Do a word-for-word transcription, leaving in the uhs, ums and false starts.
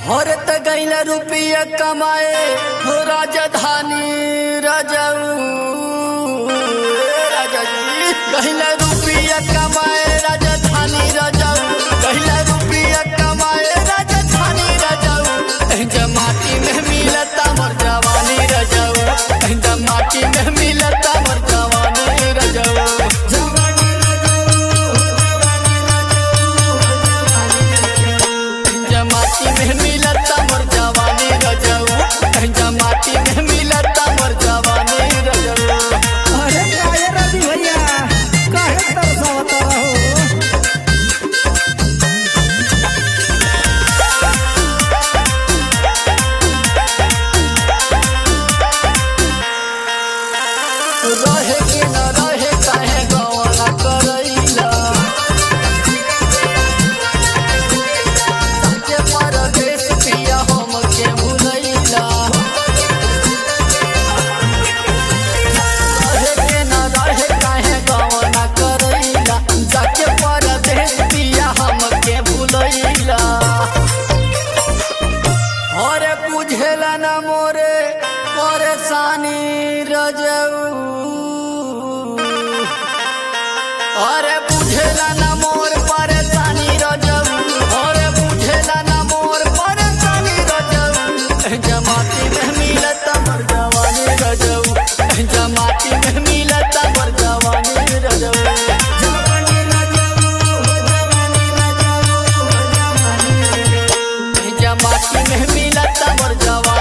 और त गैल रुपया कमाए हो राजधानी रजऊ राजा जी गैल रुपया कमाए राजधानी रजऊ गैल रुपया कमाए राजधानी रजऊ माटी में मिलता मर जवानी रजऊ माटी में मिलता मर जवानी रजऊ माटी में मिलता मर जवानी रजऊ माटी में मिलता मर जवानी रजऊ। अरे काय रवि भैया काहे तरसावत रहो। रहे के न रहे काहे गवाना करैला सच्चे परदेश पिया हमके भुलैला रहे के न रहे काहे गवाना करैला सच्चे परदेश पिया हमके भुलैला अरे बुझेला न मोरे परेशानी रजऊ अरे बुझेला न मोर परेशानी रजऊ अरे बुझेला न मोर परेशानी रजऊ जमाती में मिलता मर जवानी रजऊ जमाती में मिलता मर जवानी रजऊ जमाती में मिलता मर जवानी